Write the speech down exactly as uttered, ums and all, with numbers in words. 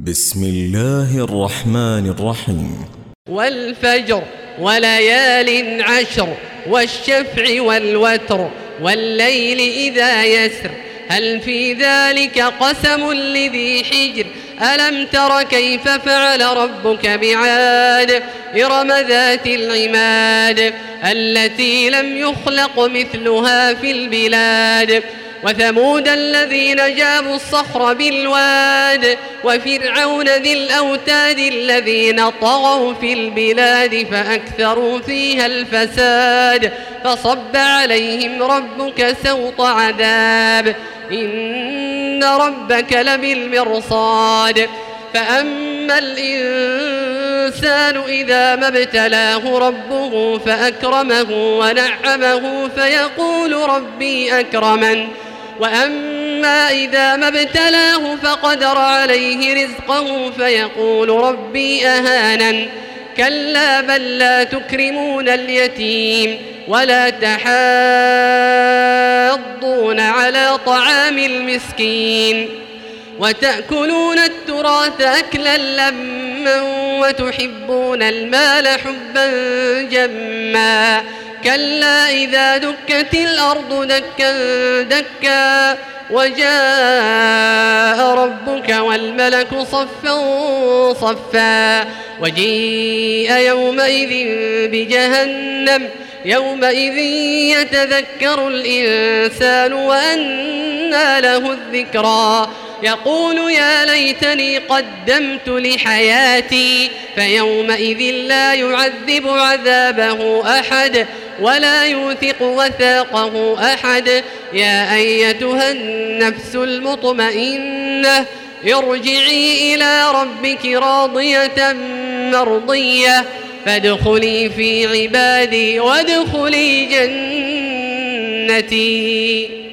بسم الله الرحمن الرحيم. والفجر وليال عشر والشفع والوتر والليل إذا يسر هل في ذلك قسم لذي حجر ألم تر كيف فعل ربك بعاد إرم ذات العماد التي لم يخلق مثلها في البلاد وثمود الذين جابوا الصخر بالواد وفرعون ذي الأوتاد الذين طغوا في البلاد فأكثروا فيها الفساد فصب عليهم ربك سوط عذاب إن ربك لبالمرصاد فأما الإنسان إذا ما ابتلاه ربه فأكرمه ونعمه فيقول ربي أكرمن وأما إذا ما ابتلاه فقدر عليه رزقه فيقول ربي أهانن كلا بل لا تكرمون اليتيم ولا تحاضون على طعام المسكين وتأكلون التراث أكلا لما وتحبون المال حبا جما كلا إذا دكت الأرض دكا دكا وجاء ربك والملك صفا صفا وجيء يومئذ بجهنم يومئذ يتذكر الإنسان وأنى له الذكرى يقول يا ليتني قدمت لحياتي فيومئذ لا يعذب عذابه أحد ولا يوثق وثاقه أحد يا أيتها النفس المطمئنة ارجعي إلى ربك راضية مرضية فادخلي في عبادي وادخلي جنتي.